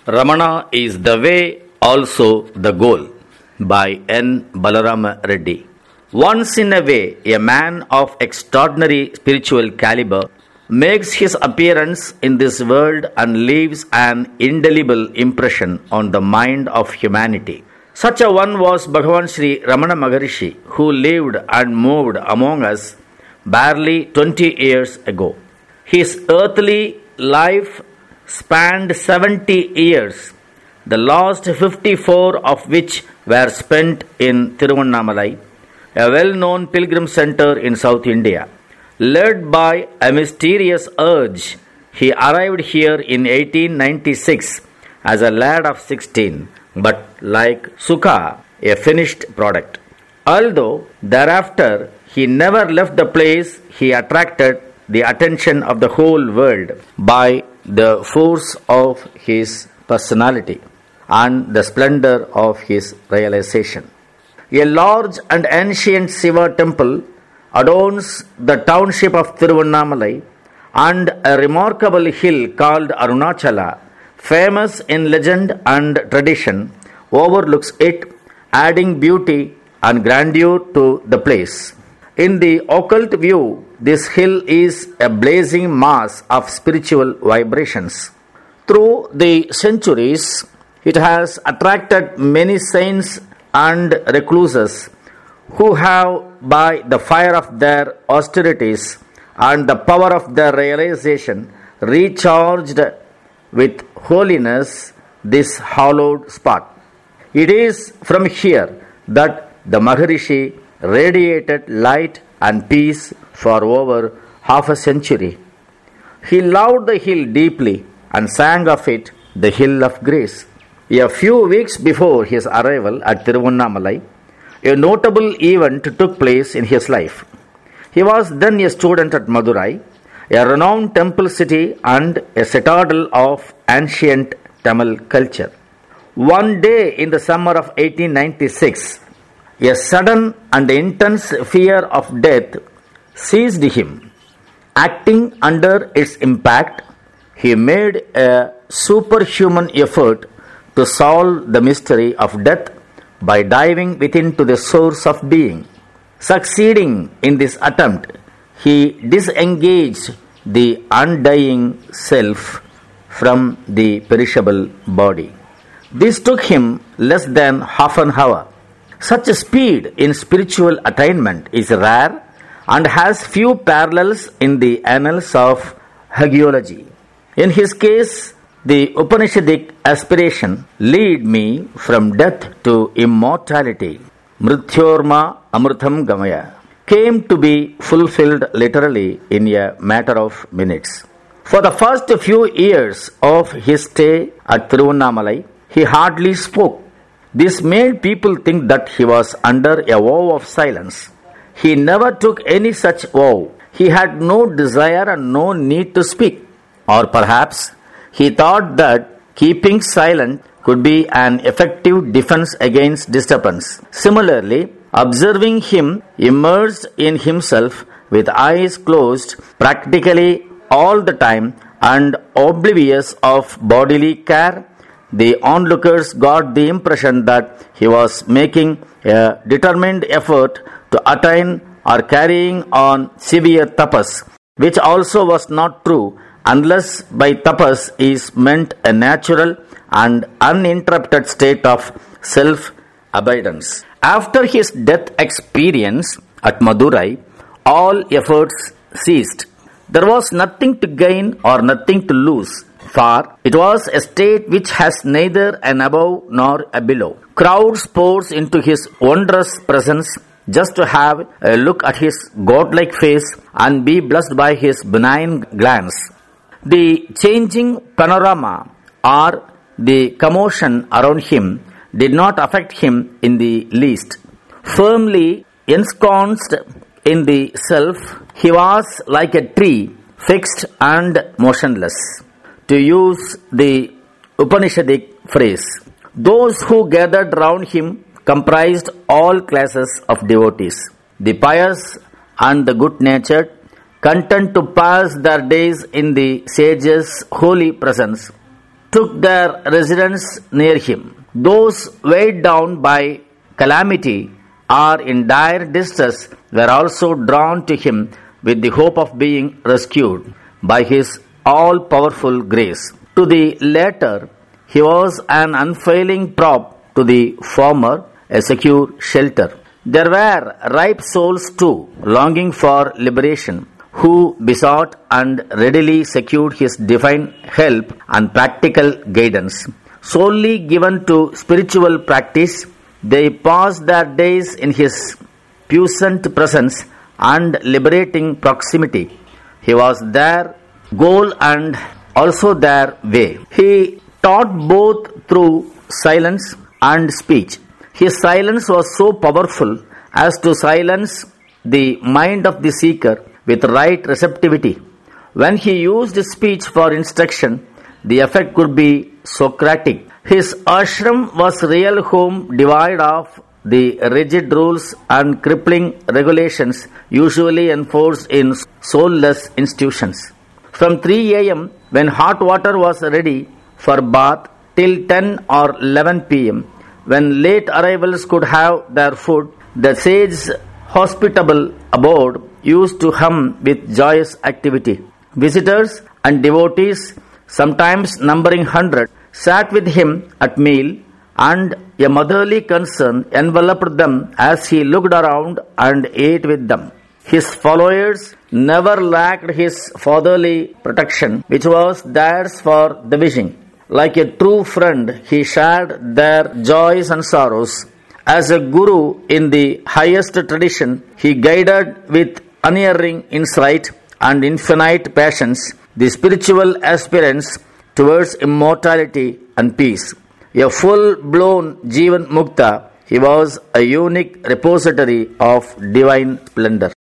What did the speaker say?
Ramana is the way, also the goal, by N. Balarama Reddy. Once in a way, a man of extraordinary spiritual caliber makes his appearance in this world and leaves an indelible impression on the mind of humanity. Such a one was Bhagavan Sri Ramana Maharishi, who lived and moved among us barely 20 years ago. His earthly life spanned 70 years, the last 54 of which were spent in Tiruvannamalai, a well-known pilgrim center in South India. Led by a mysterious urge, he arrived here in 1896 as a lad of 16, but like Sukha, a finished product. Although thereafter he never left the place, he attracted the attention of the whole world by the force of his personality and the splendor of his realization. A large and ancient Shiva temple adorns the township of Tiruvannamalai, and a remarkable hill called Arunachala, famous in legend and tradition, overlooks it, adding beauty and grandeur to the place. In the occult view, this hill is a blazing mass of spiritual vibrations. Through the centuries, it has attracted many saints and recluses who have, by the fire of their austerities and the power of their realization, recharged with holiness this hallowed spot. It is from here that the Maharishi radiated light and peace for over half a century. He loved the hill deeply and sang of it the hill of grace. A few weeks before his arrival at Tiruvannamalai, a notable event took place in his life. He was then a student at Madurai, a renowned temple city and a citadel of ancient Tamil culture. One day in the summer of 1896, a sudden and intense fear of death seized him. Acting under its impact, he made a superhuman effort to solve the mystery of death by diving within to the source of being. Succeeding in this attempt, he disengaged the undying self from the perishable body. This took him less than half an hour. Such a speed in spiritual attainment is rare and has few parallels in the annals of hagiology. In his case, the Upanishadic aspiration, lead me from death to immortality, Mrityorma Amrutam Gamaya, came to be fulfilled literally in a matter of minutes. For the first few years of his stay at Tiruvannamalai, he hardly spoke. This made people think that he was under a vow of silence. He never took any such vow. He had no desire and no need to speak. Or perhaps he thought that keeping silent could be an effective defense against disturbance. Similarly, observing him immersed in himself with eyes closed practically all the time and oblivious of bodily care, the onlookers got the impression that he was making a determined effort to attain or carrying on severe tapas, which also was not true unless by tapas is meant a natural and uninterrupted state of self-abidance. After his death experience at Madurai, all efforts ceased. There was nothing to gain or nothing to lose, for it was a state which has neither an above nor a below. Crowds pours into his wondrous presence just to have a look at his godlike face and be blessed by his benign glance. The changing panorama or the commotion around him did not affect him in the least. Firmly ensconced in the self, he was like a tree, fixed and motionless. To use the Upanishadic phrase, those who gathered round him comprised all classes of devotees, the pious and the good-natured, content to pass their days in the sage's holy presence, took their residence near him. Those weighed down by calamity or in dire distress were also drawn to him with the hope of being rescued by his all-powerful grace. To the latter, he was an unfailing prop, to the former, a secure shelter. There were ripe souls too, longing for liberation, who besought and readily secured his divine help and practical guidance. Solely given to spiritual practice, they passed their days in his puissant presence and liberating proximity. He was their goal and also their way. He taught both through silence and speech. His silence was so powerful as to silence the mind of the seeker with right receptivity. When he used speech for instruction, the effect could be Socratic. His ashram was real home devoid of the rigid rules and crippling regulations usually enforced in soulless institutions. From 3 a.m., when hot water was ready for bath, till 10 or 11 p.m., when late arrivals could have their food, the sage's hospitable abode used to hum with joyous activity. Visitors and devotees, sometimes numbering 100, sat with him at meal, and a motherly concern enveloped them as he looked around and ate with them. His followers never lacked his fatherly protection, which was theirs for the wishing. Like a true friend, he shared their joys and sorrows. As a guru in the highest tradition, he guided with unerring insight and infinite patience the spiritual aspirants towards immortality and peace. A full-blown Jivan Mukta, he was a unique repository of divine splendor.